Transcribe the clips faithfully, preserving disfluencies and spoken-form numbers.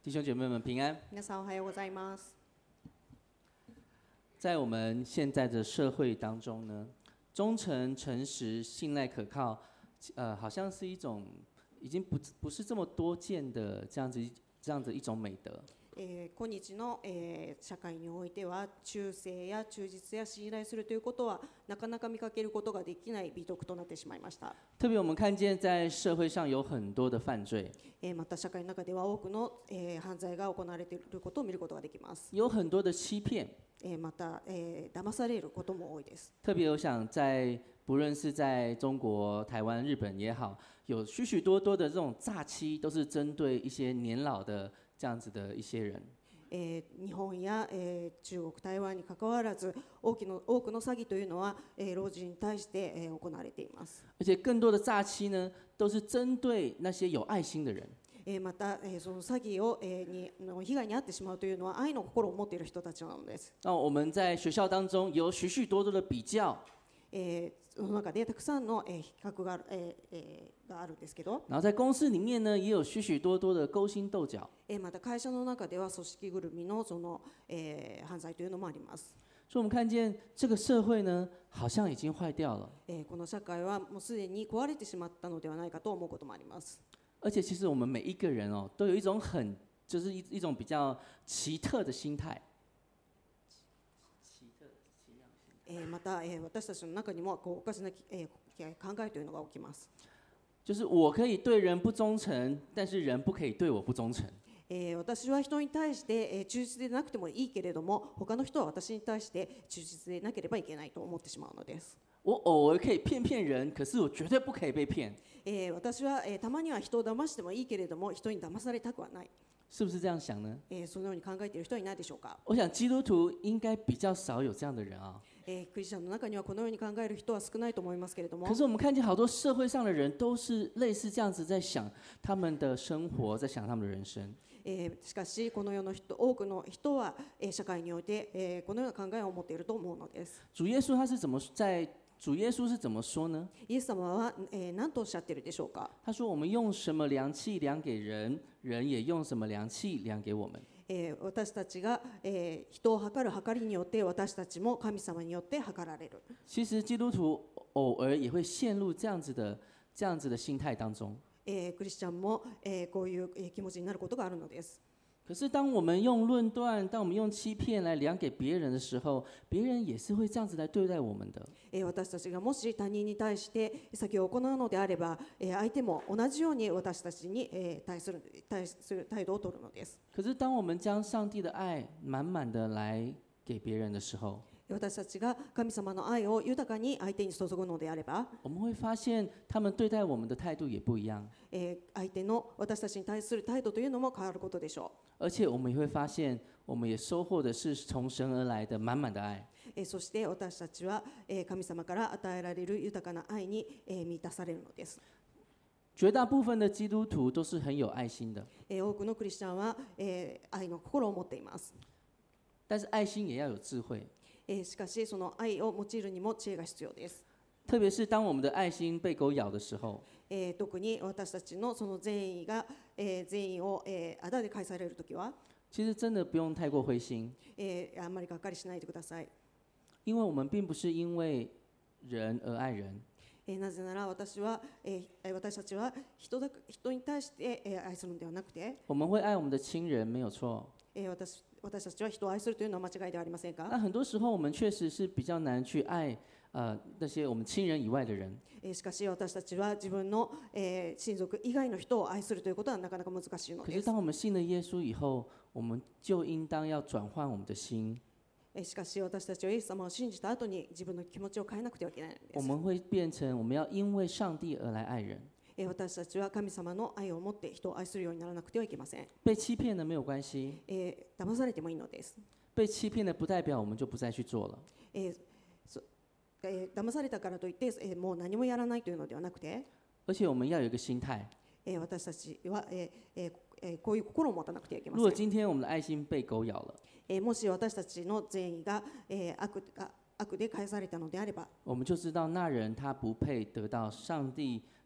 弟兄姐妹们平安。 皆さんおはようございます。 在我们现在的社会当中呢，忠诚、诚实、信赖、可靠，呃，好像是一种已经不不是这么多见的这样子这样子一种美德。 えー、今日の、えー、社会においては忠誠や忠実や信頼するということはなかなか見かけることができない美徳となってしまいました。 特别我们看见在社会上有很多的犯罪， えー、また社会の中では多くの、えー、犯罪が行われていることを見ることができます。 有很多的欺骗， えー、また、えー、騙されることも多いです。 特别我想在不论是在中国、台湾、日本也好，有许许多多的这种诈欺，都是针对一些年老的这样子的一些人。 えー、日本や、えー、中国、台湾にかかわらず多くの、多くの詐欺というのは、えー、老人に対して、えー、行われています。 而且更多的诈欺呢，都是针对那些有爱心的人。 えー、また、えー、その詐欺を、えー、にの被害に遭ってしまうというのは愛の心を持っている人たちなのです。 那我们在学校当中有许许多多的比较， えー、その中でたくさんの、えー、比較がある、えーえー、があるんですけど、 然后在公司里面呢，也有许许多多的勾心斗角。 えー、また会社の中では組織ぐるみのその、えー、犯罪というのもあります。 所以我们看见这个社会呢，好像已经坏掉了。 えー、この社会はもうすでに壊れてしまったのではないかと思うこともあります。 而且其实我们每一个人哦，都有一种很就是一一种比较奇特的心态。 えー、また、えー、私たちの中にもこうおかしな、えー、考えというのが起きます。 就是我可以对人不忠诚，但是人不可以对我不忠诚。 えー、私は人に対して、えー、忠実でなくてもいいけれども、他の人は私に対して忠実でなければいけないと思ってしまうのです。 我偶尔可以骗骗人，可是我绝对不可以被骗。 えー、私は、えー、たまには人を騙してもいいけれども、人に騙されたくはない。 是不是这样想呢？ えー、そのように考えている人はいないでしょうか。 我想基督徒应该比较少有这样的人啊。 えー、クリスチャンの中にはこのように考える人は少ないと思いますけれども。 可是我们看见好多社会上的人都是类似这样子在想他们的生活，在想他们的人生。 えー、しかしこの世の人、多くの人は、えー、社会において、えー、このような考えを持っていると思うのです。 主耶稣他是怎么在主耶稣是怎么说呢？ イエス様は、えー、何とおっしゃっているでしょうか。 他说：“我们用什么量器量给人，人也用什么量器量给我们。” えー、私たちが、えー、人を測る測りによって私たちも神様によって測られる。 其实基督徒偶尔也会陷入这样子的这样子的心态当中。 えー、クリスチャンも、えー、こういう、えー、気持ちになることがあるのです。 可是当我们用论断，当我们用欺骗来量给别人的时候，别人也是会这样子来对待我们的。 えー、私たちがもし他人に対して先を行うのであれば、えー、相手も同じように私たちに、えー、対する対する態度を取るのです。 可是当我们将上帝的爱满满的来给别人的时候， 私たちが神様の愛を豊かに相手に注ぐのであれば、 我们会发现他们对待我们的态度也不一样。 えー、相手の私たちに対する態度というのも変わることでしょう。 而且我们也会发现，我们也收获的是从神而来的满满的愛。 えー、そして私たちは、えー、神様から与えられる豊かな愛に、えー、満たされるのです。 绝大部分的基督徒都是很有爱心的， えー、多くのクリスチャンは、えー、愛の心を持っています。 但是愛心也要有智慧。 えー、しかしその愛を用いるにも知恵が必要です。 特别是当我们的愛心被狗咬的時候， えー、特に私たちのその善意が、えー、善意を、えー、あだで返されるときは、 其實真的不用太過灰心， えー、あんまりがっかりしないでください。 因為我們並不是因為人而愛人。 えー、なぜなら私は、えー、私たちは 人, だ人に対して、えー、愛するのではなくて、 我們會愛我們的親人，沒有錯。 えー、私私たちは人を愛するというのは間違いではありませんか。 那很多時候我們確實是比較難去愛呃那些我們親人以外的人。 えー、しかし私たちは自分の、えー、親族以外の人を愛するということはなかなか難しいのです。 可是當我們信了耶穌以後，我們就應當要轉換我們的心。 しかし私たちはイエス様を信じた後に自分の気持ちを変えなくてはいけないのです。 我們會變成我們要因為上帝而來愛人。 私たちは神様の愛を持って人を愛するようにならなくてはいけません。 被欺騙了沒有關係。 えー、騙されてもいいのです。 被欺騙了不代表我們就不再去做了。 えーそえー、騙されたからといって、えー、もう何もやらないというのではなくて、 而且我們要有一個心態。 えー、私たちは、えーえーえー、こういう心を持たなくてはいけません。 如果今天我們的愛心被狗咬了， えー、もし私たちの善意が、えー、悪あ悪で返されたのであれば、 我們就知道那人他不配得到上帝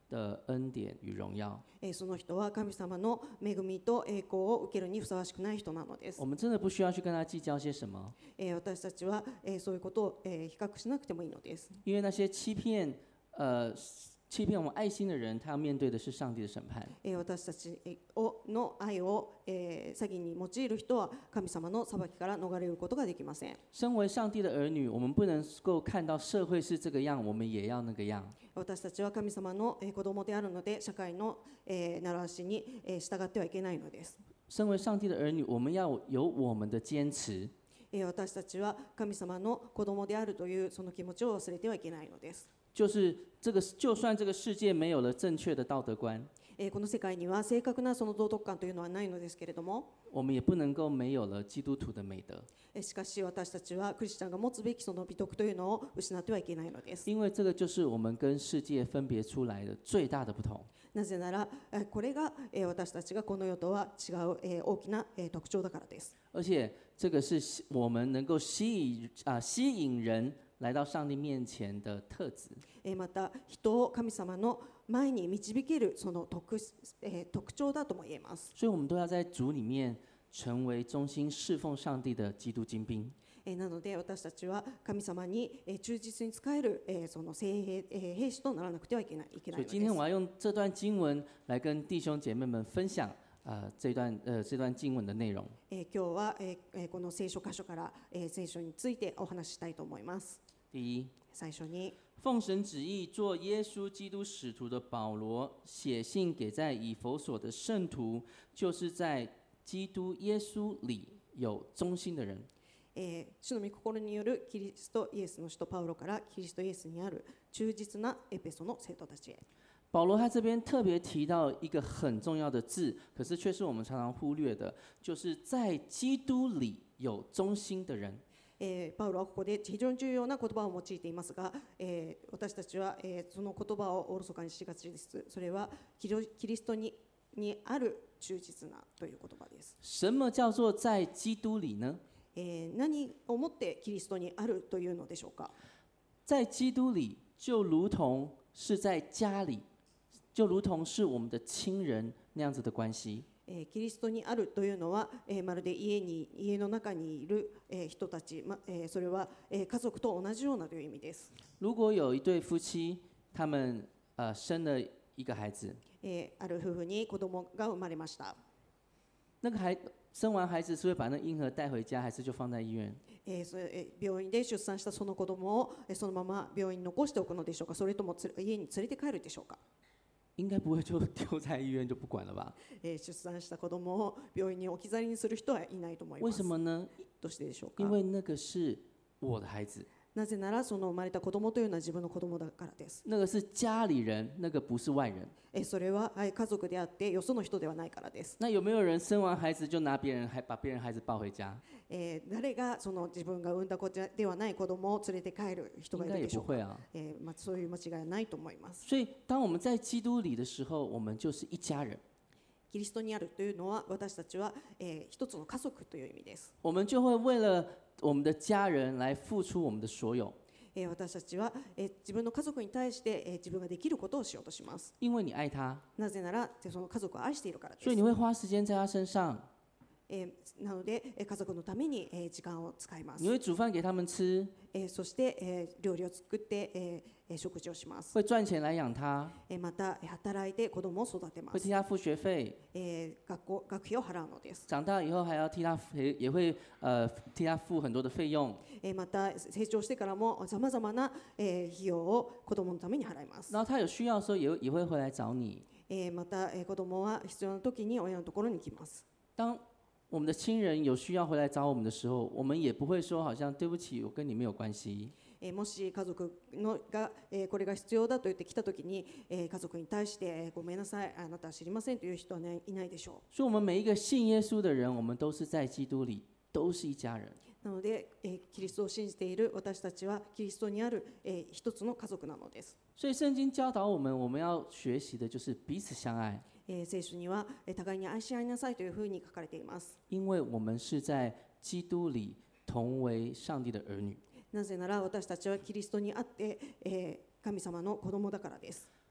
的恩典与荣耀。 えーその人は神様の恵みと栄光を受けるにふさわしくない人なのです。 我们真的不需要去跟他计较些什么， えー私たちは、えーそういうことを、えー比較しなくてもいいのです。 因为那些欺骗呃欺骗我们爱心的人，他要面对的是上帝的审判。 えー私たちをの愛を、えー詐欺に用いる人は神様の裁きから逃れることができません。 身为上帝的儿女，我们不能够看到社会是这个样，我们也要那个样。 私たちは神様のえー子供であるので、社会のえー習わしにえー従ってはいけないのです。 身为上帝的儿女，我们要有我们的坚持。 えー私たちは神様の子供であるというその気持ちを忘れてはいけないのです。 就是这个，就算这个世界没有了正确的道德观， えーこの世界には正確なその道徳観というのはないのですけれども、 我们也不能够没有了基督徒的美德， えーしかし私たちはクリスチャンが持つべきその美徳というのを失ってはいけないのです。 因为这个就是我们跟世界分别出来的最大的不同。 なぜなら、えーこれがえー私たちがこの世とは違うえー大きなえー特徴だからです。 而且这个是我们能够吸引啊、吸引人来到上帝面前的特质。 えーまた人を神様の前に導けるその 特,、えー特徴だとも言えます。 所以，我们都要在主里面成为忠心侍奉上帝的基督精兵。 えーなので私たちは神様にえー忠実に仕えるえーその精兵えー兵士とならなくてはいけないいけないのです。 所以今天我要用这段经文来跟弟兄姐妹们分享，呃，这段呃这段经文的内容。 えー今日はえーえーこの聖書箇所からえー聖書についてお話ししたいと思います。 第一， 最初に奉神旨意做耶稣基督使徒的保罗，写信给在以弗所的圣徒，就是在基督耶稣里有忠心的人。 えー主の御心によるキリストイエスの使徒パウロからキリストイエスにある忠実なエペソの生徒たちへ。 保罗他这边特别提到一个很重要的字，可是却是我们常常忽略的，就是在基督里有忠心的人。 えーパウロはここで非常に重要な言葉を用いていますが、えー私たちは、えーその言葉をおろそかにしがちです。それはキリキリストににある忠実なという言葉です。 什么叫做在基督里呢？ えー何をもってキリストにあるというのでしょうか。 在基督里，就如同是在家里，就如同是我们的亲人那样子的关系。 えーキリストにあるというのは、えーまるで家に家の中にいる、えー人たち、まえーそれは、えー家族と同じようなという意味です。 如果有一对夫妻，他们呃生了一个孩子， えーある夫婦に子供が生まれました。 那个孩生完孩子是会把那个婴儿带回家，还是就放在医院？ えーそれえー病院で出産したその子供をえーそのまま病院に残しておくのでしょうか、それともつ家に連れて帰るでしょうか。 应该不会就丢在医院就不管了吧？ えー出産した子供を病院に置き去りにする人はいないと思い为ます。 什么呢？ どうしてでしょうか。 因为那个是我的孩子， なぜならその生まれた子供というのは自分の子供だからです。 那个是家里人，那个不是外人。 えーそれははい家族であってよその人ではないからです。 那有没有人生完孩子就拿别人还把别人孩子抱回家？ えー誰がその自分が産んだ子ではない子供を連れて帰る人がい应该也るでしょうか。 不会啊。 えーまあ、そういう間違いはないと思います。 所以，当我们在基督里的时候，我们就是一家人， キリストにあるというのは私たちは、えー一つの家族という意味です。 我们就会为了我们的家人来付出我们的所有， えー私たちは、えー自分の家族に対して、えー自分ができることをしようとします。 因为你愛他， なぜならその家族を愛しているからです。 所以你会花时間在他身上， えーなので、えー家族のために、えー時間を使います你。会煮飯給他們吃， えーそして、えー料理を作って、えーえー食事をします。 會賺錢來養他， えーまた、えー働いて子供を育てます。 會替他付學費， えー学校学費を払うのです。 長大以後還要替他也也會呃替他付很多的費用， えーまた成長してからもさまざまな、えー費用を子供のために払います。 然後他有需要的時候也會也會回來找你。 えーまた、えー子供は必要な時に親のところに来ます。 當我們的親人有需要回來找我們的時候，我們也不會說好像對不起，我跟你沒有關係。 えーもし家族のが、えーこれが必要だと言ってきた時に、えー家族に対して、えーごめんなさい、あなたは知りませんという人は、ね、いないでしょ所以，我們每一個信耶穌的人，我們都是在基督裡，都是一家人。 う。なので、えーキリストを信じている私たちはキリストにある、えー一つの家族なのです。 所以，聖經教導我們，我們要學習的就是彼此相愛， えー聖書には、えー互いに愛し合いなさいというふうに書かれています。 因為我們是在基督裡同為上帝的兒女。 なぜなら私たちはキリストにあって、えー神様の子供だからです。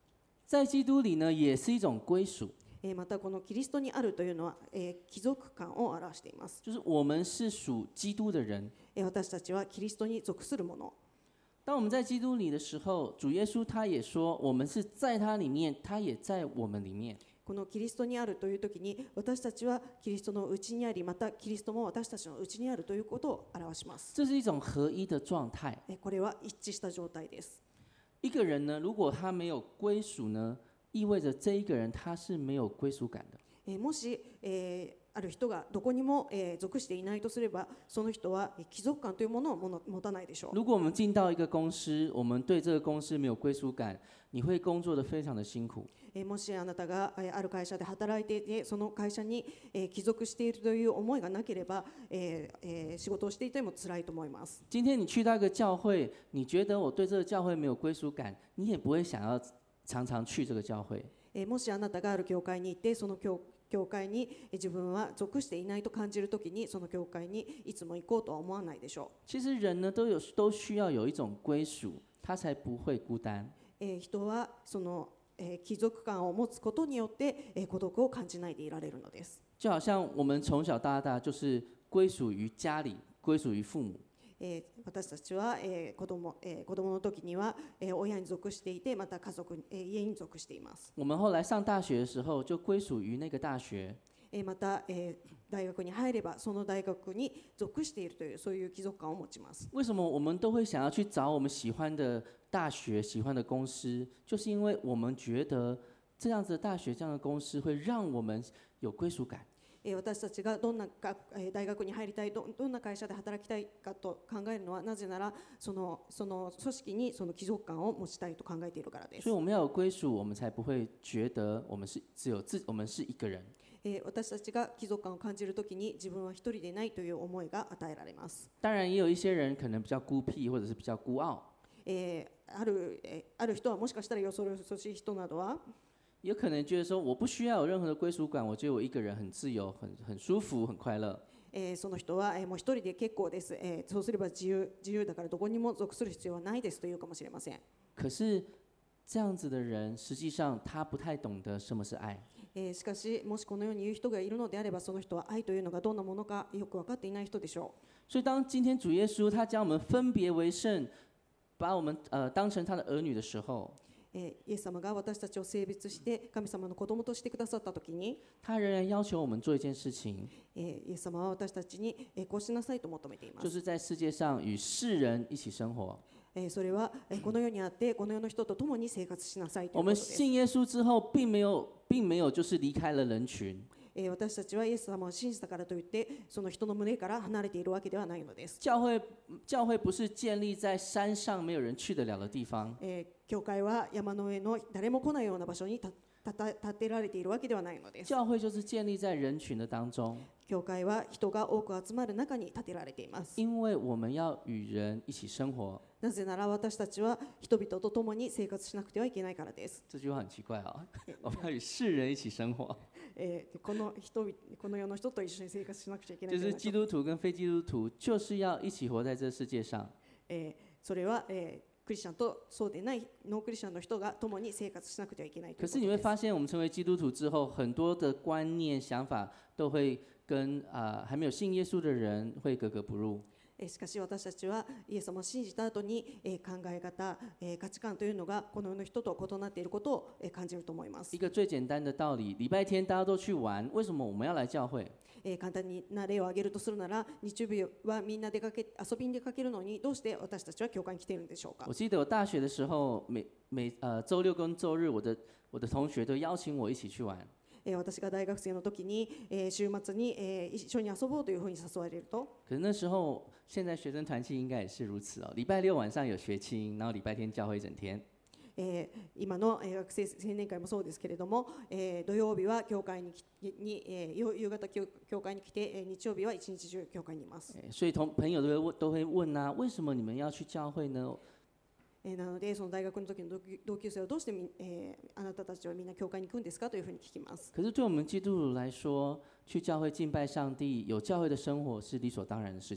在基督里呢，也是一种归属， えーまたこのキリストにあるというのは、えー貴族感を表しています。 就是我们是属基督的人。 えー私たちはキリストに属するもの。 当我们在基督里的时候，主耶稣他也说，我们是在他里面，他也在我们里面。 このキリストにあるという時に、私たちはキリストのうちにあり、またキリストも私たちのうちにあるということを表します。 这是一种合一的状态。 えーこれは一致した状態です。 一个人呢，如果他没有归属呢，意味着这一个人他是没有归属感的。 えーもし、えーある人がどこにも、えー属していないとすれば、その人はえー貴族感というものをもの持たないでしょう。 如果我们进到一个公司，我们对这个公司没有归属感，你会工作得非常的辛苦。 えーもしあなたがえーある会社で働いていて、その会社にえー帰属しているという思いがなければ、えーえー仕事をしていても辛いと思います。 今天你去到一个教会，你觉得我对这个教会没有归属感，你也不会想要常常去这个教会。 えーもしあなたがある教会に行って、その教教会にえー自分は属していないと感じるときに、その教会にいつも行こうとは思わないでしょ其实人呢都有都需要有一种归属，他才不会孤单。 う。えー人はそのえー貴族感を持つことによってえー孤独を感じないでいられるのです。 就好像我们从小到大就是归属于家里，归属于父母。 えー私たちは、えー子供えー子供の時には、えー親に属していて、また家族に、えー家に属しています。 我们后来上大学的时候，就归属于那个大学。 えーまた、えー大学に入ればその大学に属しているという、そういう貴族感を持ちます。 为什么我们都会想要去找我们喜欢的大学、喜欢的公司？就是因为我们觉得这样子的大学、这样的公司会让我们有归属感。 えー私たちがどんなか、えー大学に入りたい、どどんな会社で働きたいかと考えるのは、なぜならそのその組織にその貴族感を持ちたいと考えているからです。 所以我们要有归属，我们才不会觉得我们是只有自，我们是一个人。 えー私たちが貴族感を感じるときに、自分は一人でないという思いが与えられます。 当然，也有一些人可能比较孤僻，或者是比较孤傲， えーあるえーある人は、もしかしたらよそよそしい人などは、 也可能觉得说我不需要有任何的归属感，我觉得我一个人很自由、很很舒服、很快乐。 えーその人は、えーもう一人で結構です、えーそうすれば自由自由だからどこにも属する必要はないですというかもしれません。 可是这样子的人，实际上他不太懂得什么是爱。 えーしかし、もしこのように言う人がいるのであれば、その人は愛というのがどんなものかよく分かっていない人でしょ所以当今天主耶稣他将我们分别为圣，把我们呃当成他的儿女的时候， う。えーイエス様が私たちを性別して神様の子供としてくださったときに、 他仍然要求我们做一件事情， えーイエス様は私たちに、えーこうしなさいと求めていま就す。 是在世界上与世人一起生活。 えーそれは、えーこの世にあって、この世の人と共に生活しなさいとい我们うことです。 信耶稣之后，并没有，并没有就是离开了人群。 えー私たちはイエス様を信じたからといって、その人の胸から離れているわけではないのです。 教会，教会不是建立在山上没有人去得了的地方。 えー教会は山の上の誰も来ないような場所にたたた建てられているわけではないのです。 教会就是建立在人群的当中， 教会は人が多く集まる中に建てられています。 因为我们要与人一起生活。 なぜなら私たちは人々と共に生活しなくてはいけないからです。 这句话很奇怪啊、我们要与世人一起生活， えーこの人々この世の人と一緒に生活しなくちゃいけない就是基督徒跟非基督徒就是要一起活在这世界上。 えーそれは、えークリスチャンとそうでないノークリスチャンの人が共に生活しなくてはいけないとい可是你会うことです。 发现，我们成为基督徒之后，很多的观念、想法都会跟啊、呃还没有信耶稣的人会格格不入。 えーしかし私たちはイエス様を信じた後に、えー考え方、えー価値観というのがこの世の人と異なっていることを、えー感じると思います一。个最简单的道理，礼拜天大家都去玩，为什么我们要来教会？ えー簡単な例を挙げるとするなら、日曜日はみんな出かけ遊びに出かけるのに、どうして私たちは教会に来ているんでしょうか。 我记得我大学的时候，每每呃周六跟周日，我的我的同学都邀请我一起去玩。 えー私が大学生の時に、えー週末に、えー一緒に遊ぼうというふうに誘われると、 可是那时候，现在学生团契应该也是如此哦。礼拜六晚上有学青，然后礼拜天教会一整天。 えー今のえー学生青年会もそうですけれども、えー土曜日は教会にきに、えー夕夕方教教会に来て、えー日曜日は一日中教会にいます。 诶所以同朋友都会问都会问啊，为什么你们要去教会呢？ えーなので、その大学の時の同級同級生はどうしてみ、えーあなたたちはみんな教会に行くんですかというふうに聞きます。 可是对我们基督徒来说，去教会敬拜上帝，有教会的生活是理所当然的事情。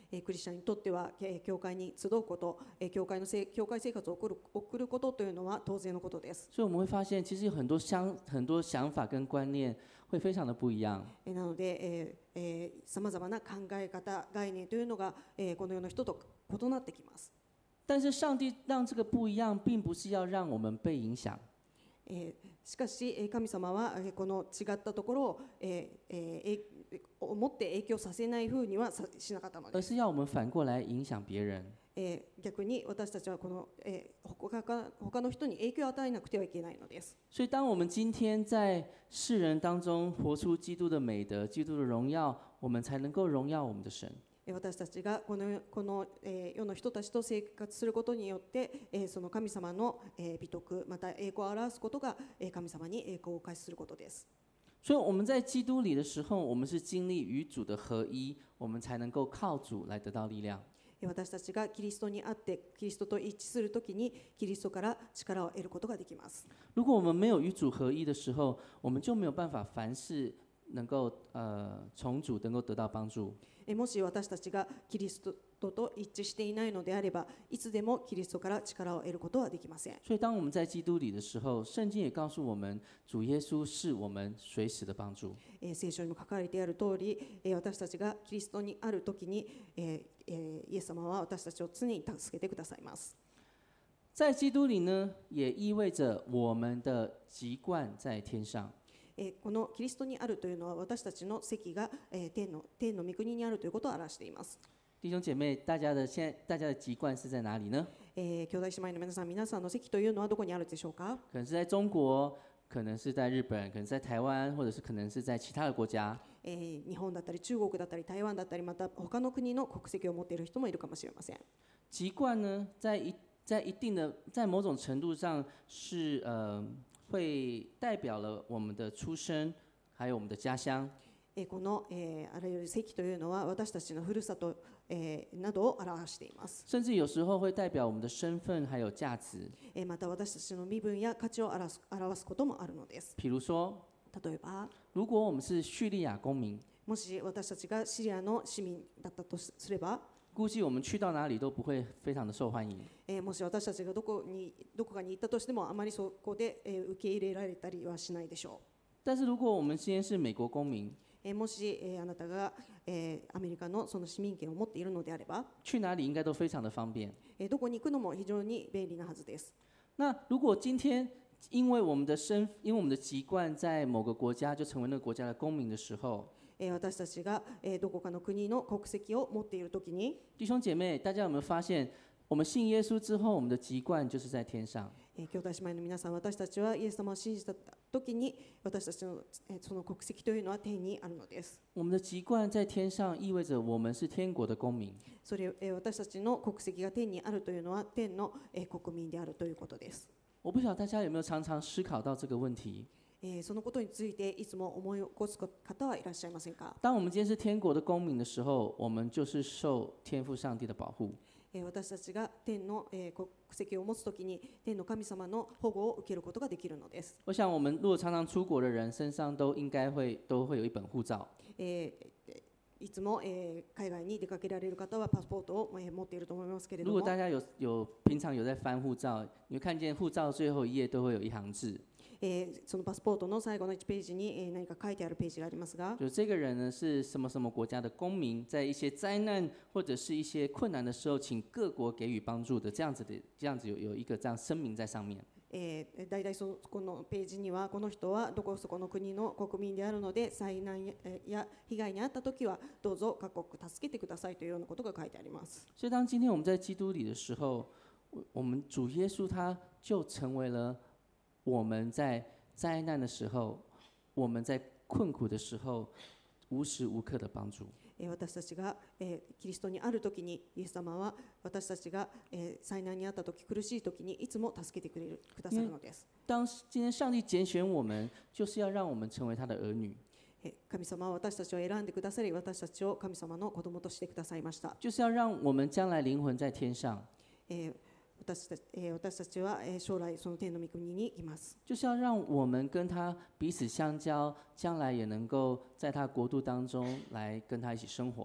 えークリスチャンにとっては、えー教会に集うこと、えー教会のせい教会生活を送る送ることというのは当然のことです。 所以我们会发现，其实有很多想很多想法跟观念会非常的不一样。 えーなので、えーえー、さまざまな考え方、概念というのが、えーこの世の人と異なってきます。 但是上帝让这个不一样，并不是要让我们被影响， えーしかし、えー神様は、えーこの違ったところを、えーえーえーを持って影響させないふうにはさしなかったのです。 而是要我们反过来影响别人。 えー逆に私たちはこの、えー他か他の人に影響を与えなくてはいけないのです。 所以，当我们今天在世人当中活出基督的美德、基督的荣耀，我们才能够荣耀我们的神。 えー私たちがこのこの、えー世の人たちと生活することによって、えーその神様の、えー美徳、また栄光を表すことが、えー神様に栄光をお返しすることです。 所以我们在基督里的时候，我们是经历与主的合一，我们才能够靠主来得到力量。 えー私たちがキリストにあってキリストと一致するときにキリストから力を得ることができます。 如果我们没有与主合一的时候，我们就没有办法凡事能够呃从主能够得到帮助。 えーもし私たちがキリストと一致していないのであれば、いつでもキリストから力を得ることはできません。 所以，当我们在基督里的时候，圣经也告诉我们，主耶稣是我们随时的帮助。 えー聖書にも書かれてある通り、えー私たちがキリストにあるときに、えーえーイエス様は私たちを常に助けてくださいます。 在基督里呢，也意味着我们的籍贯在天上。 えーこのキリストにあるというのは私たちの席が、えー天の天の御国にあるということを表しています。 弟兄姐妹，大家的现在大家的籍贯是在哪里呢？ えー兄弟姉妹の皆さん、皆さんの席というのはどこにあるでしょうか？ 可能是在中国，可能是在日本，可能是在台湾，或者是可能是在其他的国家。 えー日本だったり中国だったり台湾だったり、また他の国の国籍を持っている人もいるかもしれません。 籍贯呢，在一在一定的在某种程度上是呃会代表了我们的出生，还有我们的家乡。 えーこの、えーあらゆる席というのは私たちのふるさと、えーなどを表しています。 甚至有时候会代表我们的身份还有价值。 えーまた私たちの身分や価値を表す表すこともあるのです。 比如说， 例えば、 如果我们是叙利亚公民， もし私たちがシリアの市民だったとすれば、 估计我们去到哪里都不会非常的受欢迎。 えーもし私たちがどこにどこかに行ったとしても、あまりそこで、えー受け入れられたりはしないでしょ但是如果我们今天是美国公民， う。えーもし、えーあなたが、えーアメリカのその市民権を持っているのであれば、 去哪里应该都非常的方便。 えーどこに行くのも非常に便利なはずです。 那如果今天因为我们的身，因为我们的籍贯在某个国家就成为那个国家的公民的时候， えー私たちが、えーどこかの国の国籍を持っているときに、 弟兄姐妹，大家有没有发现，我们信耶稣之后，我们的籍贯就是在天上。 えー兄弟姉妹の皆さん、私たちはイエス様を信じたときに、私たちの、えーその国籍というのは天にあるのです。 我们的籍贯在天上，意味着我们是天国的公民。 それ、えー私たちの国籍が天にあるというのは天の、えー国民であるということです。 我不晓得大家有没有常常思考到这个问题。 えーそのことについていつも思い起こす方はいらっしゃいませんか？ 当我们今天是天国的公民的时候，我们就是受天父上帝的保护。 えー私たちが天の、えー国籍を持つときに天の神様の保護を受けることができるのです。 我想，我们如果常常出国的人，身上都应该会都会有一本护照。 えーいつも、えー海外に出かけられる方はパスポートを、えー持っていると思いますけれども、 如果大家有有平常有在翻护照，你会看见护照最后一页都会有一行字， えーそのパスポートの最後のいちページに、えー何か書いてあるページがありますが、 就这个人呢是什么什么国家的公民，在一些灾难或者是一些困难的时候，请各国给予帮助的，这样子的，这样子有有一个这样声明在上面。 えー、大体そこのページにはこの人はどこそこの国の国民であるので災難やや被害に遭ったときはどうぞ各国助けてくださいというようなことが書いてあります。 所以当今天我们在基督里的时候，我我们主耶稣他就成为了我们在灾难的时候，我们在困苦的时候无时无刻的帮助。 えー私たちが、えーキリストにあるときにイエス様は私たちが、えー災難に遭ったとき苦しいときにいつも助けてくれるくださるのです。 当今天上帝拣选我们，就是要让我们成为他的儿女， えー神様は私たちを選んでくださり、私たちを神様の子供としてくださいました。 就是要让我们将来灵魂在天上， えー私たちえー私たちはえー将来その天の御国にいます。 就是要让我们跟他彼此相交，将来也能够在他国度当中来跟他一起生活。 え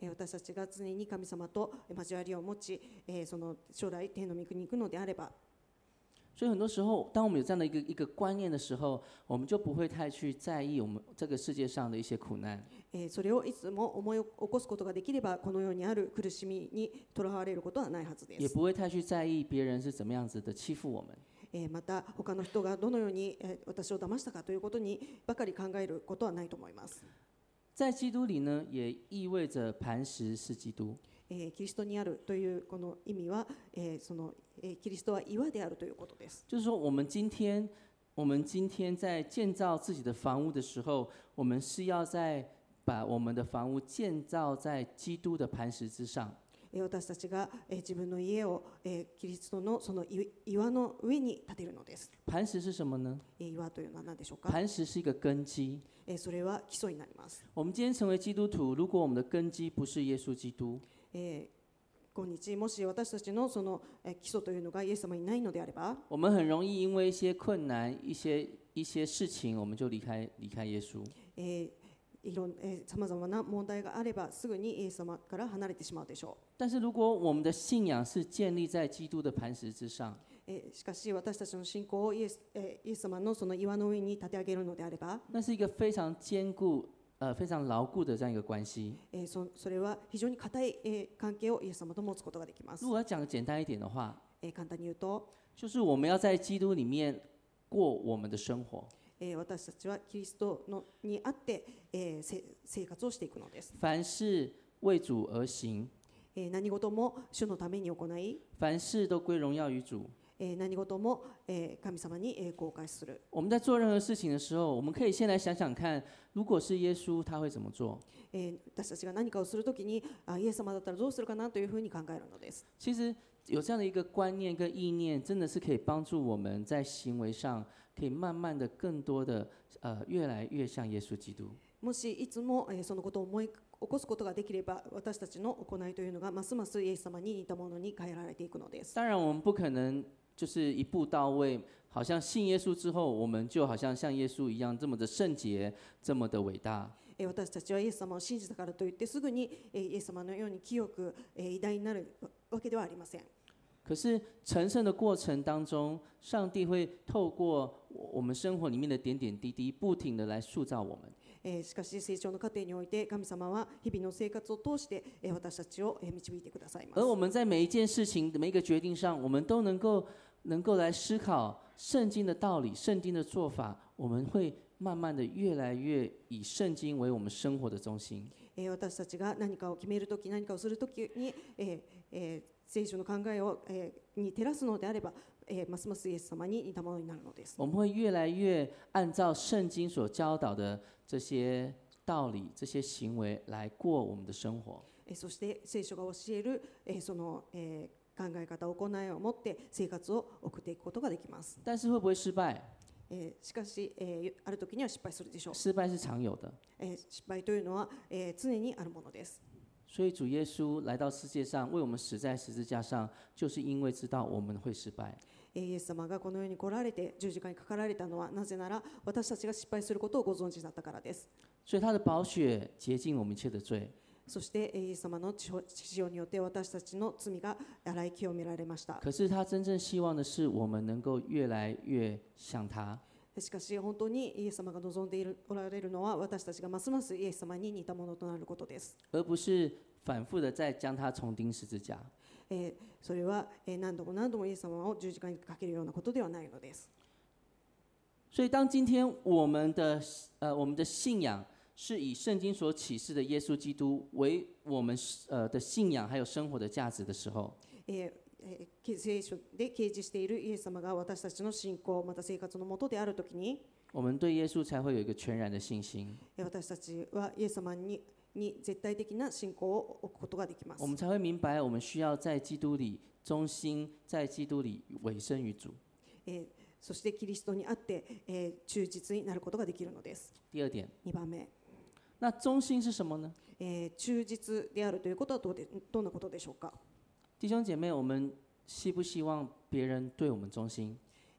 えー私たちが常に神様と交わりを持ち、えーその将来天の御国に行くのであれば、 所以很多时候，当我们有这样的一个一个观念的时候，我们就不会太去在意我们这个世界上的一些苦难。 えーそれをいつも思い起こすことができれば、この世にある苦しみにとらわれることはないはずで也す。 不会太去在意别人是怎么样子的欺负我们。 えーまた他の人がどのようにえー私を騙したかということにばかり考えることはないと思います。 在基督里呢，也意味着磐石是基督。 えーキリストにあるというこの意味は、えーそのえーキリストは岩であるということです。 就是说，我们今天，我们今天在建造自己的房屋的时候，我们是要在把我们的房屋建造在基督的磐石之上。 えー私たちがえー自分の家をえーキリストのそのい岩の上に建てるのです。 磐石是什么呢？ えー岩というのは何でしょうか。 磐石是一个根基。 えーそれは基礎になります。 我们今天成为基督徒，如果我们的根基不是耶稣基督， えー今日もし私たちのそのえー基礎というのがイエス様にないのであれば、 我们很容易因为一些困难、一些一些事情，我们就离开离开耶稣。 えーいろんさまざまな問題があればすぐにイエス様から離れてしまうでしょ但是如果我们的信仰是建立在基督的磐石之上， う。えーしかし私たちの信仰をイエス,、えーイエス様のその岩の上に立て上げるのであれば、 那是一个非常坚固、呃非常牢固的这样一个关系。 えーそそれは非常に固い、えー関係をイエス様と持つことができます。 如果要讲得简单一点的话， えー簡単に言うと、 就是我们要在基督里面过我们的生活。 えー私たちはキリストのにあって、えーせ生活をしていくのです。 凡事为主而行， えー何事も主のために行い、 凡事都归荣耀于主。 えー何事も、えー神様に栄光を返する。 我们在做任何事情的时候，我们可以先来想想看，如果是耶稣，他会怎么做？ えー私たちが何かをするときに、あイエス様だったらどうするかなというふうに考えるのです。 其实有这样的一个观念跟意念，真的是可以帮助我们在行为上，可以慢慢的、更多的，呃，越来越像耶稣基督。 もしいつも、えーそのことを思い起こすことができれば、私たちの行いというのがますますイエス様に似たものに変えられていくのです。 当然，我们不可能就是一步到位，好像信耶稣之后，我们就好像像耶稣一样这么的圣洁，这么的伟大。 えー私たちはイエス様を信じたからといってすぐに、えーイエス様のように清く、えー偉大になるわけではありません。 可是成圣的过程当中，上帝会透过我们生活里面的点点滴滴，不停的来塑造我们。 えーしかし成長の過程において神様は日々の生活を通して、えー私たちを、えー導いてくださいます。 而我们在每一件事情、每一个决定上，我们都能够能够来思考圣经的道理、圣经的做法，我们会慢慢的越来越以圣经为我们生活的中心。 えー私たちが何かを決めるとき、何かをするときに、えーえー聖書の考えを、えーに照らすのであれば、えーますますイエス様に似たものになるのです。 我们会越来越按照圣经所教导的这些道理、这些行为来过我们的生活。 えーそして聖書が教える、えーその、えー考え方、行いを持って生活を送っていくことができます。 但是会不会失败？ えーしかし、えーあるときには失敗するでしょう。 失败是常有的。 えー失敗というのは、えー常にあるものです。 所以主耶稣来到世界上，为我们死在十字架上，就是因为知道我们会失败。 えーイエス様がこの世に来られて十字架にかかられたのはなぜなら私たちが失敗することをご存知だったからです。 所以他的宝血洁净我们一切的罪。 そしてえーイエス様の血潮によって私たちの罪が洗い清められました。 可是他真正希望的是，我们能够越来越像他。 しかし本当にイエス様が望んでいるおられるのは私たちがますますイエス様に似たものとなることです。 而不是反复的再将他重钉十字架。 えーそれはえー何度も何度もイエス様を十字架にかけるようなことではないのです。 所以，当今天我们的呃我们的信仰是以圣经所启示的耶稣基督为我们呃的信仰还有生活的价值的时候， えーえー聖書で掲示しているイエス様が私たちの信仰また生活のもとであるときに、 我们对耶稣才会有一个全然的信心。 えー私たちはイエス様にに絶対的な信仰を置くことができます。 我们才会明白，我们需要在基督里忠心，在基督里委身于主。 えーそしてキリストにあって、えー忠実になることができるのです。 第二点， にばんめ、 那忠心是什么呢？ えー忠実であるということはどうでどんなことでしょうか。 弟兄姐妹，我们希不希望别人对我们忠心？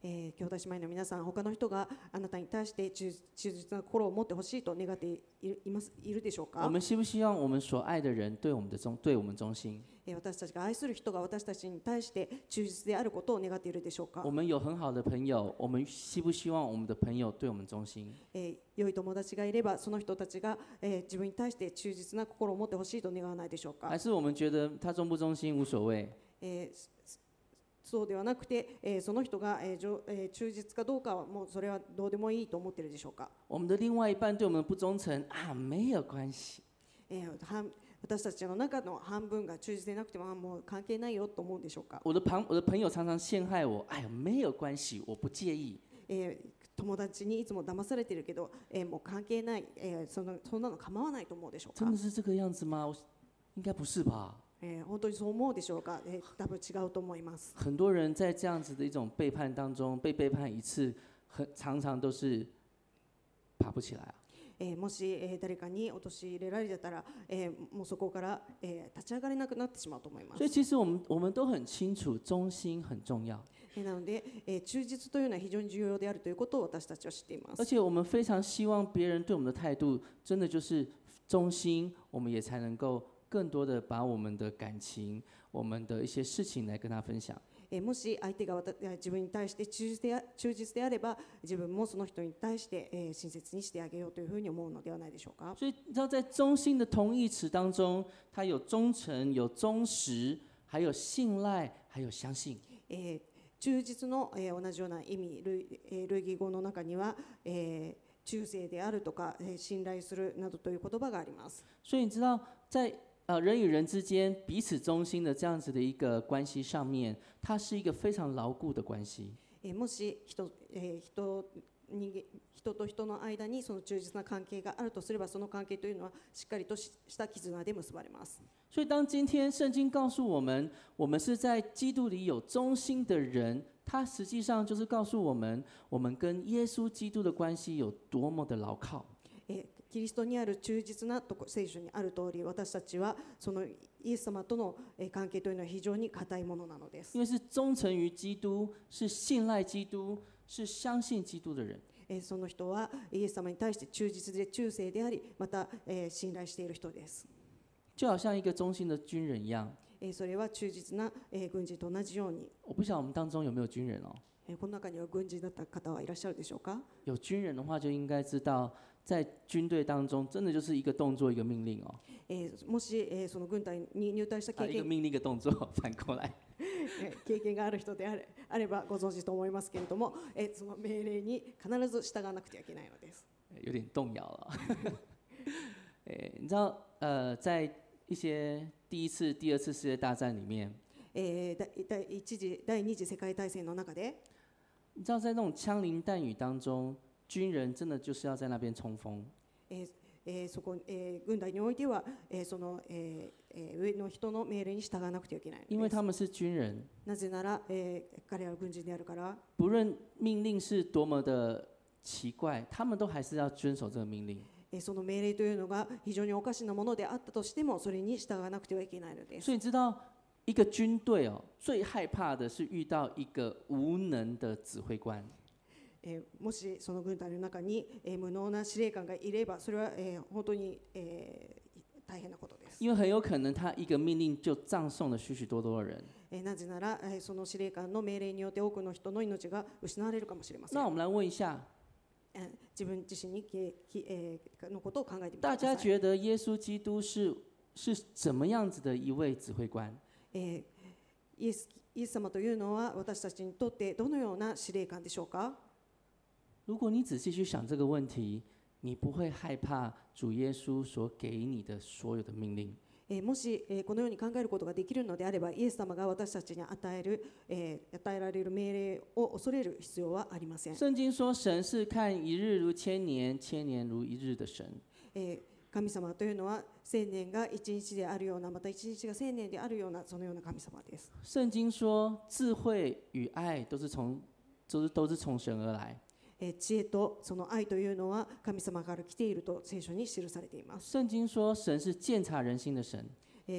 えー兄弟姉妹の皆さん、他の人があなたに対して忠忠実な心を持ってほしいと願っているいますいるでしょう我か。 们希不希望我们所爱的人对我们的忠对我们忠心？ えー私たちが愛する人が私たちに対して忠実であることを願っているでしょうか我。们有很好的朋友，我们希不希望我们的朋友对我们忠心？ えー良い友達がいれば、その人たちが、えー自分に対して忠実な心を持ってほしいと願わないでしょうか。 还是我们觉得他忠不忠心无所谓？ えーそうではなくて、えーその人が、えーじょえー忠実かどうかはもうそれはどうでもいいと思っているでしょうか。 我们的另外一半对我们不忠诚啊，没有关系。 えー半私たちの中の半分が忠実でなくても、あもう関係ないよと思うでしょうか。 我的朋我的朋友常常陷害我，哎呀，没有关系，我不介意。 えー友達にいつも騙されているけど、えーもう関係ない、えーそのそんなの構わないと思うでしょうか真。的是这个样子吗？我应该不是吧？ えー本当にそう思うでしょうか。えー多分違うと思います。 很多人在这样子的一种背叛当中，被背叛一次，很常常都是爬不起来啊。 えーもし、えー誰かに陥れられてたら、えーもうそこから、えー立ち上がれなくなってしまうと思います。 所以其实我们我们都很清楚，忠心很重要， えーなので、えー忠実というのは非常に重要であるということを私たちは知っています。 而且我们非常希望别人对我们的态度真的就是忠心，我们也才能够更多的把我们的感情、我们的一些事情来跟他分享。 えーもし相手がわたえー自分に対して忠実であ忠実であれば、自分もその人に対して、えー親切にしてあげようというふうに思うのではないでしょうか。 所以你知道，在忠心的同义词当中，它有忠诚、有忠实，还有信赖，还有相信。 えー忠実の、えー同じような意味、類,、えー類義語の中には、えー忠誠であるとか、えー信頼するなどという言葉があります。 所以你知道，在呃人与人之间彼此忠心的这样子的一个关系上面，它是一个非常牢固的关系。 えーもし人,、えー人人間人と人の間にその忠実な関係があるとすれば、その関係というのはしっかりとしした絆で結ばれます。 所以，当今天圣经告诉我们，我们是在基督里有忠心的人，它实际上就是告诉我们，我们跟耶稣基督的关系有多么的牢靠。 えーキリストにある忠実なとこ聖書にある通り、私たちはそのイエス様とのえー関係というのは非常に固いものなのです因。为是忠诚于基督，是信赖基督，是相信基督的人。 えーその人はイエス様に対して忠実で忠誠であり、また、えー信頼している人です。 就好像一个忠心的军人一样。 えーそれは忠実な、えー軍人と同じように、 我不晓得我们当中有没有军人哦。 えーこの中には軍人だった方はいらっしゃるでしょうか。 有军人的话，就应该知道，在军队当中，真的就是一个动作一个命令哦。 えーもし、えーその軍隊に入隊した啊， 経験,、 一个命令一个动作，反过来。 えー経験がある人であれあればご存知と思いますけれども、えーその命令に必ず従わなくてはいけないのです。 有点动摇了。诶，你知道，呃，在一些第一次、第二次世界大战里面， えー第第一次第二次世界大戦の中で、 你知道，在那种枪林弹雨当中，军人真的就是要在那边冲锋。 えーえーそこ、えー軍隊においては、えーその、えーえー上の人の命令に従わなくてはいけないのです。 因为他们是军人， なぜなら、えー彼らは軍人であるから、 不论命令是多么的奇怪，他们都还是要遵守这个命令。 えーその命令というのが非常におかしなものであったとしても、それに従わなくてはいけないのです。 所以你知道，一个军队哦，最害怕的是遇到一个无能的指挥官。 えーもしその軍隊の中に、えー無能な司令官がいれば、それは、えー本当に、えー大変なことです。 因为很有可能他一个命令就葬送了许许多多的人。 えーなぜなら、えーその司令官の命令によって多くの人の命が失われるかもしれません。 那我们来问一下， えー自分自身にきき、えーのことを考えてみてく大ださい。 家觉得耶稣基督是是怎么样子的一位指挥官？ えーイエスイエス様というのは私たちにとってどのような司令官でしょうか。 如果你仔细去想这个问题，你不会害怕主耶稣所给你的所有的命令。 えーもし、えーこのように考えることができるのであれば、イエス様が私たちに与える、えー与えられる命令を恐れる必要はありません。 圣经说，神是看一日如千年，千年如一日的神。 えー神様というのは千年が一日であるような、また一日が千年であるような、そのような神様です。 圣经说，智慧与爱都是从都是都是从神而来。 えー知恵とその愛というのは神様から来ていると聖書に記されています。 圣经说，神是鉴察人心的神。 えー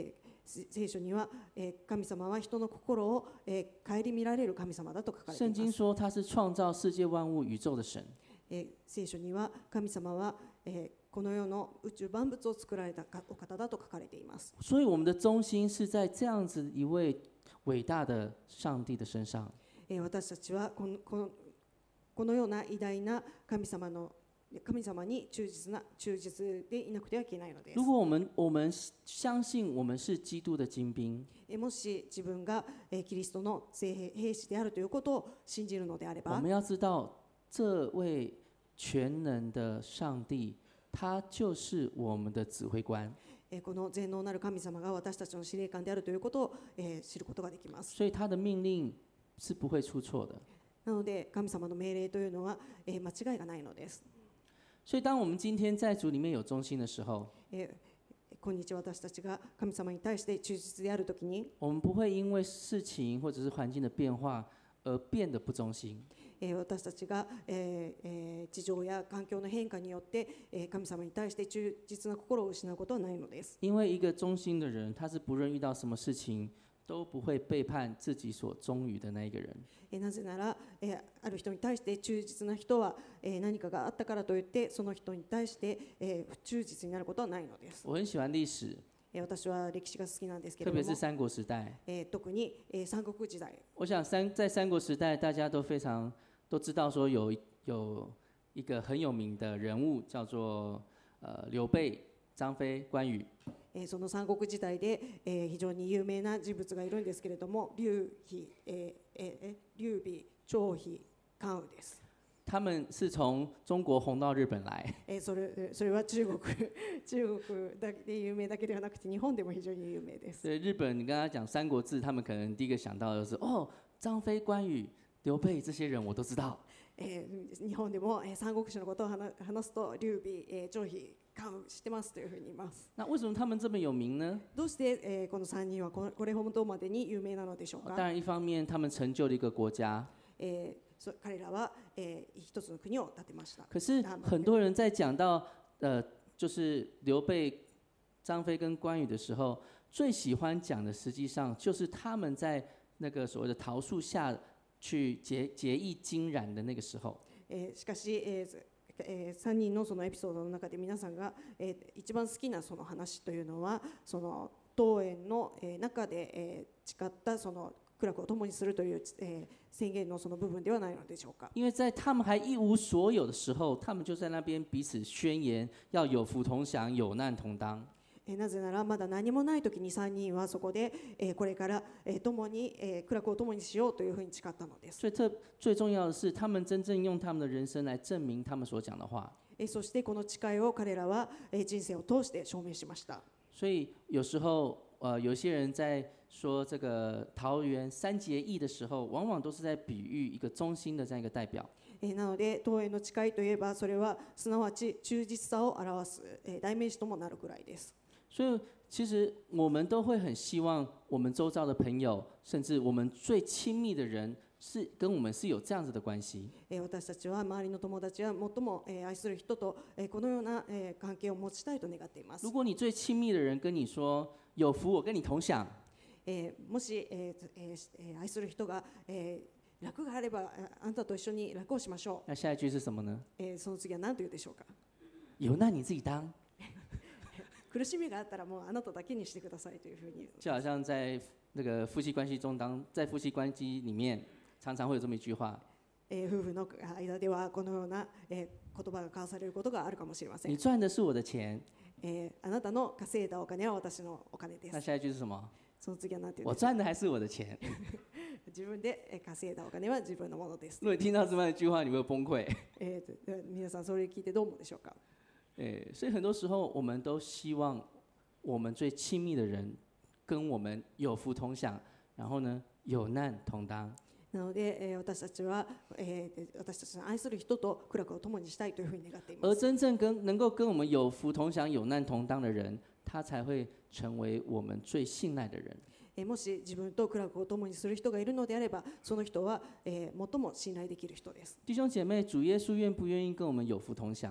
聖書には、えー神様は人の心を、えー顧みられる神様だと書かれてい圣经ます。 说他是创造世界万物宇宙的神。 えー聖書には神様は、えーこの世の宇宙万物を作られたお方だと書かれています。 所以我们的中心是在这样子一位伟大的上帝的身上。 えー私たちはこのこのこのような偉大な神様の神様に忠実な忠実でいなくてはいけないのです。 如果我们我们相信我们是基督的精兵， えーもし自分が、えーキリストの聖兵兵士であるということを信じるのであれば、 我们要知道这位全能的上帝，他就是我们的指挥官。 えーこの全能なる神様が私たちの司令官であるということを、えー知ることができます。 所以他的命令是不会出错的。 なので神様の命令というのは、えー間違いがないのです。 所以当我们今天在主里面有忠心的时候， えー今日私たちが神様に対して忠実であるときに、 我们不会因为事情或者是环境的变化而变得不忠心。 えー私たちが、えーえー事情や環境の変化によって、えー神様に対して忠実な心を失うことはないのです。 因为一个忠心的人，他是不论遇到什么事情都不会背叛自己所忠于的那一个人。 えーなぜなら、えーある人に対して忠実な人は、えー何かがあったからといってその人に対して、えー不忠実になることはないのです。 我很喜欢历史， えー私は歴史が好きなんですけ特れども、 别是三国时代。 えー特に、えー三国時代、 我想三在三国时代，大家都非常都知道说有有一个很有名的人物叫做呃刘备、张飞、关羽。 えーその三国時代で、えー非常に有名な人物がいるんですけれども、劉備、えーえーえ劉備、張飛、関羽です。 他们是从中国红到日本来， えーそれそれは中国中国だけで有名だけではなくて日本でも非常に有名です。 所以日本你跟他讲《三国志》，他们可能第一个想到的就是哦，张飞、关羽、刘备这些人我都知道。 えー日本でも、えー三国志のことを話話すと劉備、えー張飛、関羽知ってますというふうに言います。 那为什么他们这么有名呢？ どうして、えーこのさんにんはこのこれほどまでに有名なのでしょうか。 当然，一方面他们成就了一个国家， えーそ彼らは、えー一つの国を建てました。 可是很多人在讲到呃，就是刘备、张飞跟关羽的时候，最喜欢讲的实际上就是他们在那个所谓的桃树下去结结义金染的那个时候。 えーしかし、えーえー、さんにんのそのエピソードの中で皆さんが、えー一番好きなその話というのはその桃園の、えー中で、えー誓ったその苦楽を共にするという、えー宣言のその部分ではないのでしょうか。 因为在他们还一无所有的时候，他们就在那边彼此宣言，要有福同享，有难同当。 えーなぜならまだ何もない時にさんにんはそこで、えーこれから、えー共に、えー苦楽を共にしようというふうに誓ったのです。 所以特最重要的是，他们真正用他们的人生来证明他们所讲的话。 えーそしてこの誓いを彼らは、えー人生を通して証明しました。 所以有时候，呃，有些人在说这个桃园三结义的时候，往往都是在比喻一个忠心的这样一个代表。 えーなので桃園の誓いといえばそれはすなわち忠実さを表す、えー代名詞ともなるくらいです。 所以其实我们都会很希望我们周遭的朋友，甚至我们最亲密的人，是跟我们是有这样子的关系。 えー私たちは周りの友達は最も、えー愛する人と、えーこのような、えー関係を持ちたいと願っています。 如果你最亲密的人跟你说有福，我跟你同享， えーもし、えーえーえー愛する人が、えー楽があればああなたと一緒に楽をしましょう、 那下一句是什么呢？ えーその次は何と言うでしょうか。 有难你自己当。 苦しみがあったらもうあなただけにしてくださいというふうに。 就好像在那个夫妻关系中当，在夫妻关系里面，常常会有这么一句话： えー夫婦の間ではこのような、えー言葉が交わされることがあるかもしれません。 你赚的是我的钱。 えーあなたの稼いだお金は私のお金です。 那下一句是什么？ その次は何て言う我でしょう。 赚的还是我的钱。 自分でえー稼いだお金は自分のものです。 如果你听到这么一句话，你会崩溃。 えーとで皆さんそれ聞いてどう思うでしょうか。 诶，所以很多时候我们都希望我们最亲密的人跟我们有福同享，然后呢有难同当。 なので、えー私たちは、えー私たちの愛する人と苦楽を共にしたいというふうに願っていま而す。 真正跟能够跟我们有福同享、有難同当的人，他才会成为我们最信赖的人。 えーもし自分と苦楽を共にする人がいるのであれば、その人は、えー最も信頼できる人です。 弟兄姐妹，主耶稣愿不愿意跟我们有福同享？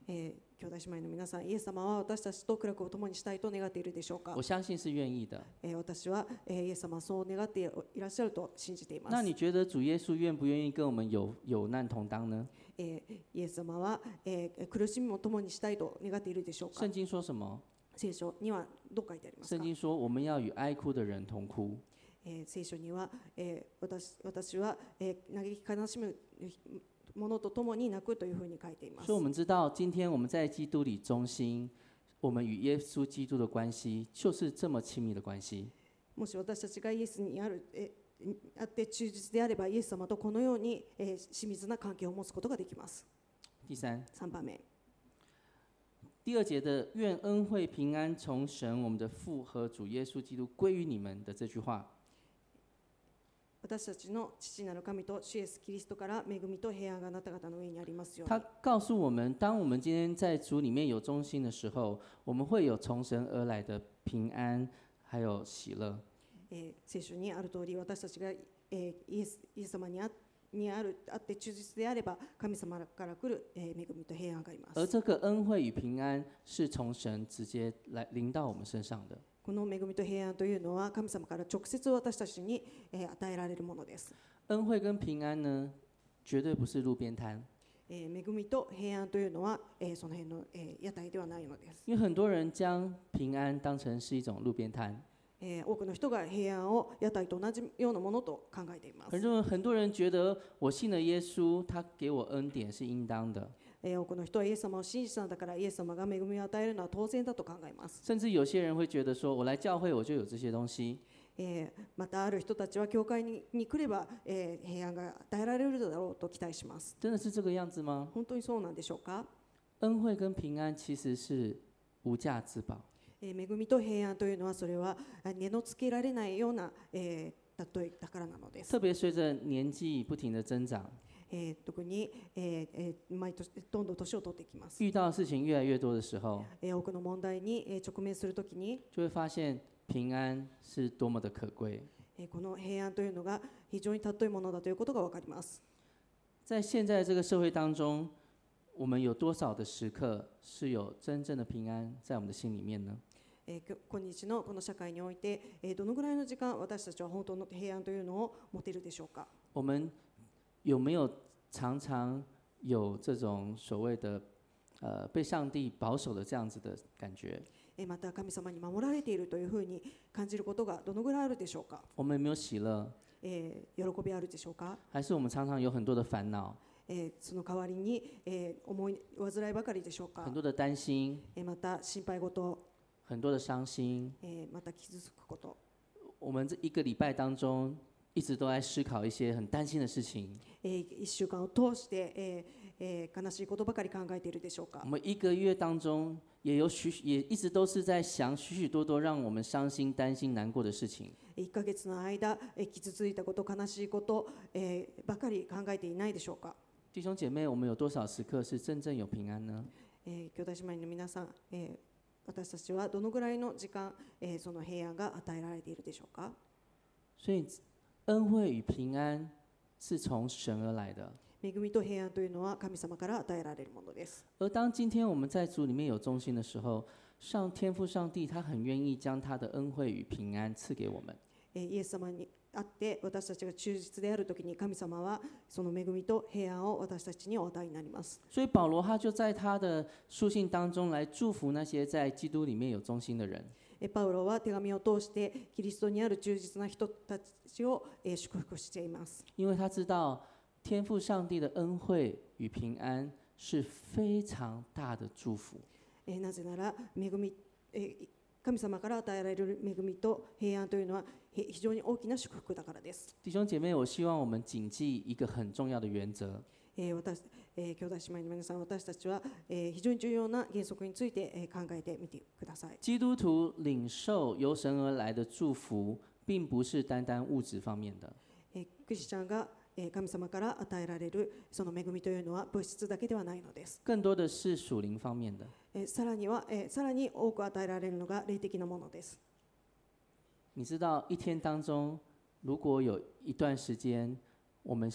えー兄弟姉妹の皆さん、イエス様は私たちと苦楽を共にしたいと願っているでしょうか。 我相信是愿意的。 えー私は、えーイエス様はそう願っていらっしゃると信じています。 那你觉得主耶稣愿不愿意跟我们有有難同当呢？ えーイエス様は、えー苦しみも共にしたいと願っているでしょうか。 圣经说什么？ 聖書にはどう書いてありますか。 圣经说我们要与哀哭的人同哭。 えー聖書には、えー私私は、えー嘆き悲しむものと共に泣くというふうに書いています。 所以我们知道，今天我们在基督里中心，我们与耶稣基督的关系就是这么亲密的关系。 もし私たちがイエスにある、えあって忠実であれば、イエス様とこのように、えー親密な関係を持つことができます。 第三、 さんばんめ。 第二节的“愿恩惠平安从神我们的父和主耶稣基督归于你们”的这句话， 私たちの父なる神と主イエスキリストから恵みと平安があなた方の上にありますよう它に。 告诉我们，当我们今天在主里面有忠心的时候，我们会有从神而来的平安，还有喜乐。 えー聖書にある通り、私たちが、えーイエスイエス様にあにあるあって忠実であれば、神様から来る、えー恵みと平安があります。 而这个恩惠与平安是从神直接来临到我们身上的。 この恵みと平安というのは神様から直接私たちに、えー与えられるものです。 恩惠跟平安呢，绝对不是路边摊。 えー恵みと平安というのは、えーその辺の、えー屋台ではないのです。 因为很多人将平安当成是一种路边摊， えー多くの人が平安を屋台と同じようなものと考えています。 很多人很多人觉得我信了耶稣，他给我恩典是应当的， えー多くの人はイエス様を信じたんだから、イエス様が恵みを与えるのは当然だと考えます。 甚至有些人会觉得说，我来教会我就有这些东西。 えーまたある人たちは教会にに来れば、えー平安が与えられるだろうと期待します。 真的是这个样子吗？ 本当にそうなんでしょうか。 恩惠跟平安其实是无价之宝。 えー恵みと平安というのは、それはあ値のつけられないような、えー例えだからなのです。 特别随着年纪不停的增長， えー特に、えーえー毎年どんどん年を取っていきます。 遇到的事情越来越多的时候， えー多くの問題に、えー直面するときに、 就会发现平安是多么的可贵。 えーこの平安というのが非常に尊いものだということが分かります。 在现在这个社会当中，我们有多少的时刻是有真正的平安在我们的心里面呢？ えーきょ今日のこの社会において、えーどのぐらいの時間私たちは本当の平安というのを持てるでしょうか。 我们有没有常常有这种所谓的呃被上帝保守的这样子的感觉？ えーまた神様に守られているというふうに感じることがどのぐらいあるでしょうか。 我们有没有喜乐？ えー喜びあるでしょうか。 还是我们常常有很多的烦恼、 えーその代わりに、えー思い煩いばかりでしょうか很。多的担心、 えーまた心配事、 很多的伤心？ えーまた傷つくこと。 我们这一个礼拜当中，一直都在思考一些很担心的事情。 えー一週間を通して、えーえー悲しいことばかり考えているでしょうか我。们一个月当中，也有许也一直都是在想许许多多让我们伤心、担心、难过的事情。 いっかげつの間、えー傷ついたこと、悲しいこと、えーばかり考えていないでしょうか。 弟兄姐妹，我们有多少时刻是真正有平安呢？ えー兄弟姉妹の皆さん、えー私たちはどのぐらいの時間、えーその平安が与えられているでしょうか。 所以，恩惠与平安是从神而来的。 恵みと平安というのは神様から与えられるものです。 而当今天我们在主里面有忠心的时候，上天父上帝他很愿意将他的恩惠与平安赐给我们。 えーイエス様にあって私たちが忠実であるときに、神様はその恵みと平安を私たちにお与えになります。 所以保罗他就在他的书信当中来祝福那些在基督里面有忠心的人。 えーパウロは手紙を通してキリストにある忠実な人たちを、えー祝福しています。 因为他知道天父上帝的恩惠与平安是非常大的祝福。 えーなぜなら恵み、えー神様から与えられる恵みと平安というのはへ非常に大きな祝福だからです。 弟兄姐妹，我希望我们谨记一个很重要的原則。 えー私えー兄弟姉妹の皆さん、私たちは、えー非常に重要な原則について、えー考えてみてください。 基督徒領受由神而來的祝福，並不是單單物質方面的。 えークリスチャンがえー神様から与えられるその恵みというのは物質だけではないのです。 更多的是屬靈方面的。 えーさらには、えーさらに多く与えられるのが霊的なものです。 你知道，一天當中，如果有一段時間，我們是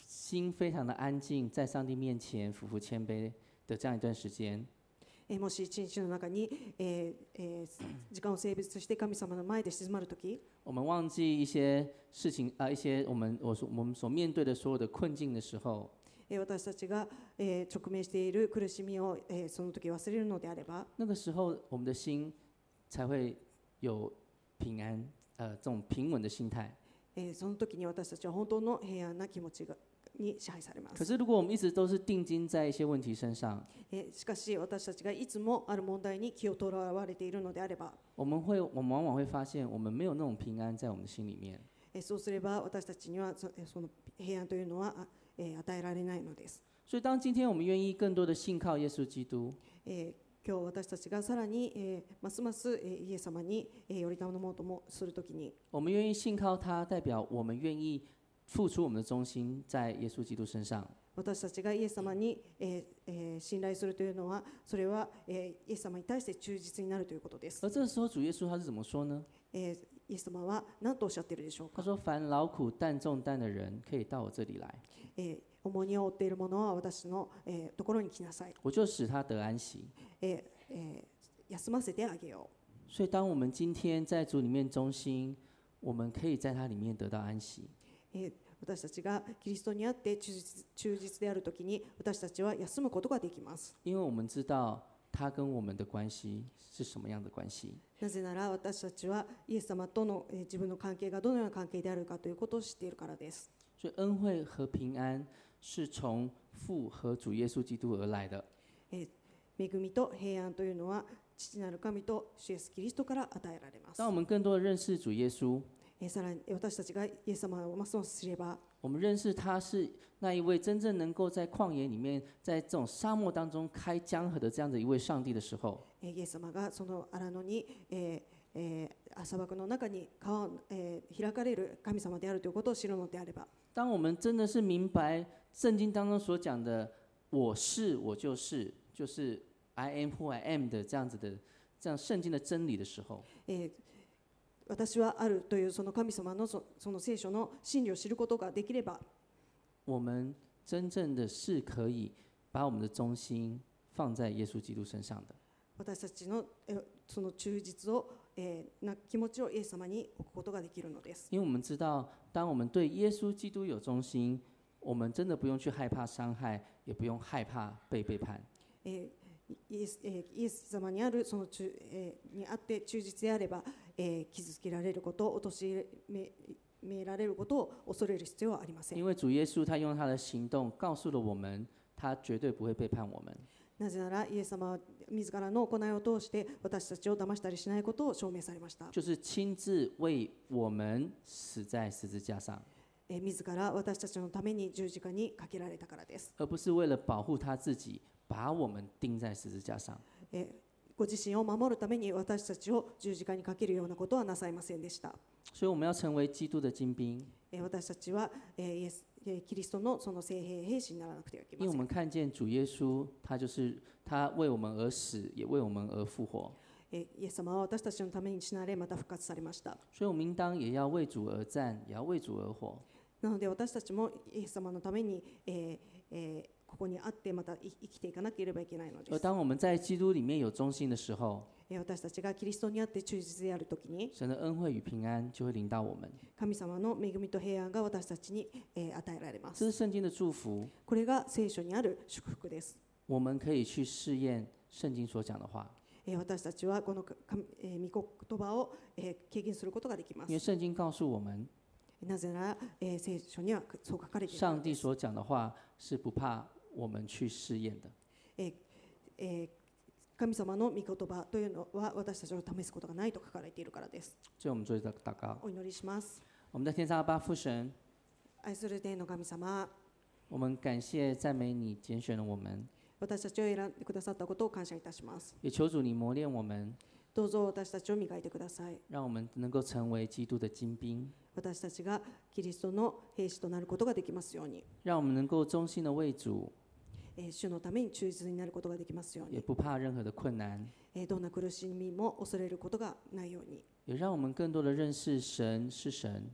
心非常的安静，在上帝面前俯伏谦卑的这样一段时间。 えーもし一日の中に、えーえー時間を性別して神様の前で静まるとき、 我们忘记一些事情啊、呃，一些我们我所我们所面对的所有的困境的时候， えー私たちが、えー直面している苦しみを、えーその時忘れるのであれば、 那个时候我们的心才会有平安，呃，这种平稳的心态。 えーその時に私たちは本当の平安な気持ちがに支配されます。 可是如果我们一直都是定睛在一些问题身上， えーしかし私たちがいつもある問題に気をとらわれているのであれば、 我们会我们往往会发现，我们没有那种平安在我们的心里面。 えーそうすれば私たちにはそえーその平安というのは、あえー与えられないのです。 所以，当今天我们愿意更多的信靠耶稣基督， えー今日私たちがさらに、えーますます、えーイエス様に、えー、より頼もうともするときに、 我们愿意信靠他，代表我们愿意付出我们的忠心在耶稣基督身上。 私たちがイエス様に、えーえー信頼するというのは、それは、えーイエス様に対して忠実になるということです。 而这个时候，主耶稣他是怎么说呢？ えーイエス様は何とおっしゃっているでしょうか。 他说：“凡劳苦担重担的人，可以到我这里来， えー重荷を負っている者は私の、えーところに来なさい。 我就使他得安息。 えーえー休ませてあげよう。” 所以，当我们今天在主里面忠心，我们可以在他里面得到安息。 えー私たちがキリストにあって忠実忠実であるときに、私たちは休むことができます。 因为我们知道他跟我们的关系是什么样的关系。 なぜなら私たちはイエス様との、えー自分の関係がどのような関係であるかということを知っているからです。 所以，恩惠和平安是从父和主耶稣基督而来的。 えー恵みと平安というのは父なる神と主イエスキリストから与えられます。 当我们更多的认识主耶稣， えーさらに私たちがイエス様をますます知れば、 我们认识他是那一位真正能够在旷野里面，在这种沙漠当中开江河的这样的一位上帝的时候， えーイエス様がその荒野に、えーえー砂漠の中に川、えー開かれる神様であるということを知るのであれば、 当我们真的是明白圣经当中所讲的“我是我就是”，就是 I am who I am 的这样子的这样圣经的真理的时候， えー私はあるというその神様のそその聖書の真理を知ることができれば、 我们真正的是可以把我们的中心放在耶稣基督身上的。 私たちのえーその忠実を、えーな気持ちをイエス様に置くことができるのです。 因为我们知道，当我们对耶稣基督有忠心，我们真的不用去害怕伤害，也不用害怕被背叛。 えーイエスえーイエス様にあるその忠、えーにあって忠実であれば、えー傷つけられること、陥めめられることを恐れる必要はありません。 因为主耶稣他用他的行動告訴了我們，他絕對不會背叛我們。 なぜならイエス様は自らの行いを通して私たちを騙したりしないことを証明されました。 就是親自為我們死在十字架上， えー自ら私たちのために十字架にかけられたからです。 而不是為了保護他自己，把我們釘在十字架上。 えーご自身を守るために私たちを十字架にかけるようなことはなさいませんでした。 所以我們要成為基督的精兵， えー私たちは、えーイエスえーキリストのその聖兵兵士にならなくてはいけません。 因為我們看見主耶穌，他就是他為我們而死，也為我們而復活。 えーイエス様は私たちのために死なれ、また復活されました。 所以我們應當也要為主而戰，也要為主而活。 なので私たちもイエス様のために、えーえーここにあってまた生きていかなければいけないので而す。 當我們在基督裡面有忠心的時候， えー私たちがキリストにあって忠実であるときに、 神的恩惠與平安就會臨到我們。 神様の恵みと平安が私たちに、えー与えられま這す。 是聖經的祝福， これが聖書にある祝福です。 我們可以去試驗聖經所講的話， えー私たちはこのかえー御言葉を、えー経験することができます因為。聖經告訴我們， なぜなら、えー聖書にはそう書かれているからです。 上帝所講的話是不怕我們去試驗的。 えーえー神様の御言葉というのは私たちを試すことがないと書かれているからです。 所以我們做一個禱告。 お祈りします。 我們在天上的阿爸父神， 愛する天の神様、 我們感謝讚美你揀選了我們， 私たちを選んでくださったことを感謝いたします。 也求主你磨練我們， どうぞ私たちを磨いてください。 讓我們能夠成為基督的精兵， 私たちがキリストの兵士となることができますように、 讓我們能夠忠心的為主， えー主のために忠実になることができますように、 也不怕任何的困難， えーどんな苦しみも恐れることがないように、 也讓我們更多的認識神是神，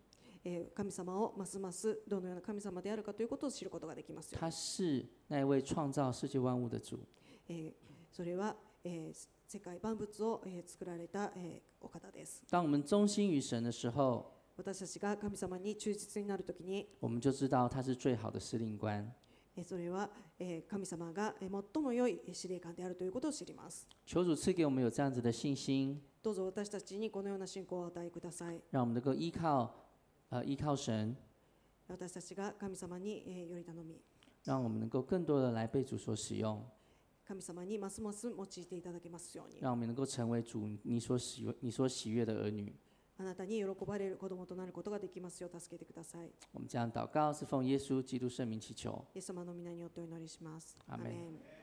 えー神様をますますどのような神様であるかということを知ることができますよう他に。 是那一位创造世界万物的主。 えーそれは、えー世界万物を、えー作られた、えーお方です。 当我们忠心于神的时候， 私たちが神様に忠実になるときに、 我们就知道他是最好的司令官。 えーそれは、えー神様がえー最も良い司令官であるということを知ります。 求主赐给我们有这样子的信心， どうぞ私たちにこのような信仰をお与えください。 让我们能够依靠，呃，依靠神， 私たちが神様に、えーより頼み、 让我们能够更多的来被主所使用， 神様にますます用いていただけますように。 让我们能够成为主你所喜悦、你所喜悦的儿女。 あなたに喜ばれる子供となることができますよう助けてください。 我们这样祷告，是奉耶稣基督圣名祈求。 イエス様の皆によってお祈りします。 アーメンアーメン。